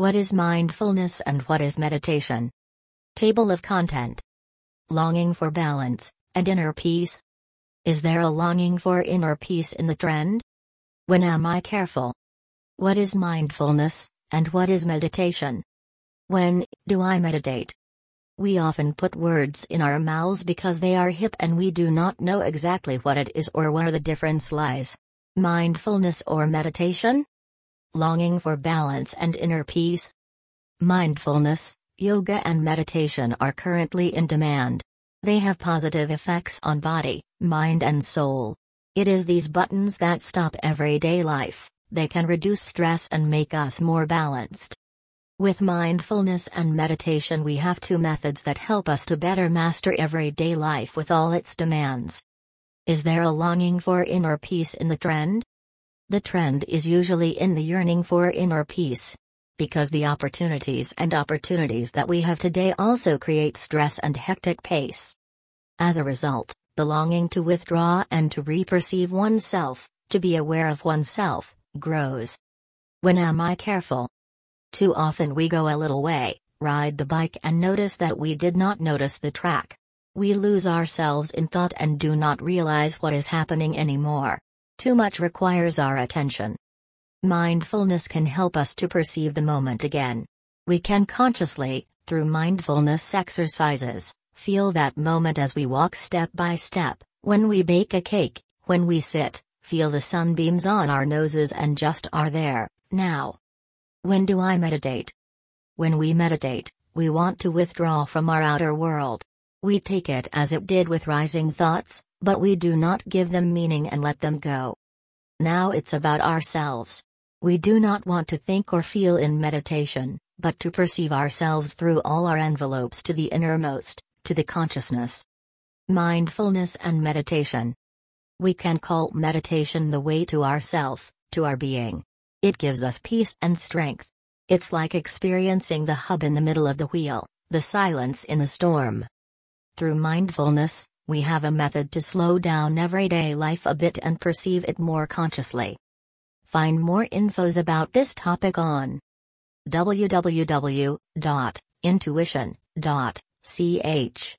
What is mindfulness and what is meditation? Table of content. Longing for balance and inner peace. Is there a longing for inner peace in the trend? When am I careful? What is mindfulness, and what is meditation? When do I meditate? We often put words in our mouths because they are hip and we do not know exactly what it is or where the difference lies. Mindfulness or meditation? Longing for balance and inner peace. Mindfulness, yoga and meditation are currently in demand. They have positive effects on body, mind and soul. It is these buttons that stop everyday life. They can reduce stress and make us more balanced. With mindfulness and meditation we have two methods that help us to better master everyday life with all its demands. Is there a longing for inner peace in the trend? The trend is usually in the yearning for inner peace. Because the opportunities that we have today also create stress and hectic pace. As a result, the longing to withdraw and to re-perceive oneself, to be aware of oneself, grows. When am I careful? Too often we go a little way, ride the bike and notice that we did not notice the track. We lose ourselves in thought and do not realize what is happening anymore. Too much requires our attention. Mindfulness can help us to perceive the moment again. We can consciously, through mindfulness exercises, feel that moment as we walk step by step, when we bake a cake, when we sit, feel the sunbeams on our noses and just are there, now. When do I meditate? When we meditate, we want to withdraw from our outer world. We take it as it did with rising thoughts, but we do not give them meaning and let them go. Now it's about ourselves. We do not want to think or feel in meditation, but to perceive ourselves through all our envelopes to the innermost, to the consciousness. Mindfulness and meditation. We can call meditation the way to ourself, to our being. It gives us peace and strength. It's like experiencing the hub in the middle of the wheel, the silence in the storm. Through mindfulness, we have a method to slow down everyday life a bit and perceive it more consciously. Find more infos about this topic on www.intuition.ch.